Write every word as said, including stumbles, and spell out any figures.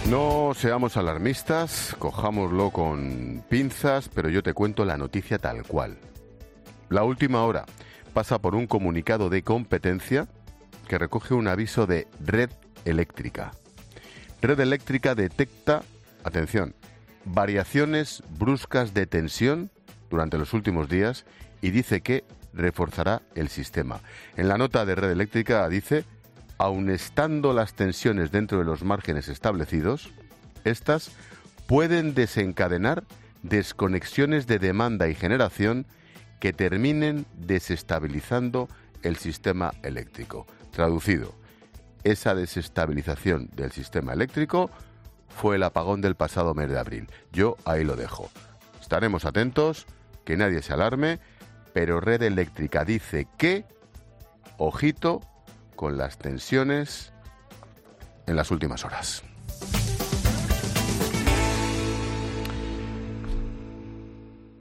No seamos alarmistas, cojámoslo con pinzas, pero yo te cuento la noticia tal cual. La última hora pasa por un comunicado de competencia que recoge un aviso de Red Eléctrica. Red Eléctrica detecta, atención, variaciones bruscas de tensión durante los últimos días y dice que reforzará el sistema. En la nota de Red Eléctrica dice: aun estando las tensiones dentro de los márgenes establecidos, estas pueden desencadenar desconexiones de demanda y generación que terminen desestabilizando el sistema eléctrico. Traducido, esa desestabilización del sistema eléctrico fue el apagón del pasado mes de abril. Yo ahí lo dejo. Estaremos atentos, que nadie se alarme, pero Red Eléctrica dice que, ojito, con las tensiones en las últimas horas.